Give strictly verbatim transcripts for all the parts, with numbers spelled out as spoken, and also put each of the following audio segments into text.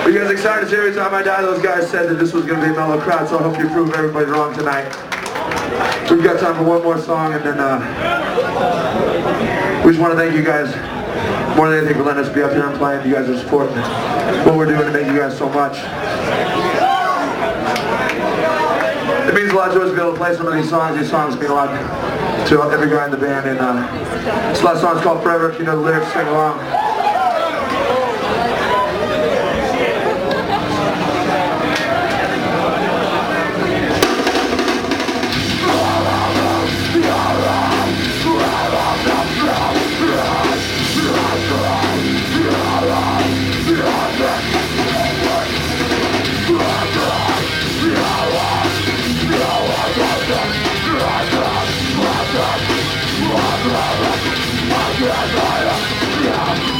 Are you guys excited to see every time I die? Those guys said that this was going to be a mellow crowd, so I hope you prove everybody wrong tonight. We've got time for one more song, and then uh, we just want to thank you guys more than anything for letting us be up here and playing. You guys are supporting what we're doing to make you guys so much. It means a lot to us to be able to play some of these songs. These songs mean a lot to every guy in the band, and uh, this last song is called Forever. If you know the lyrics, sing along. Yeah.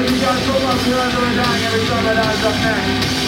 you guys so much. We're dying every time I die up next.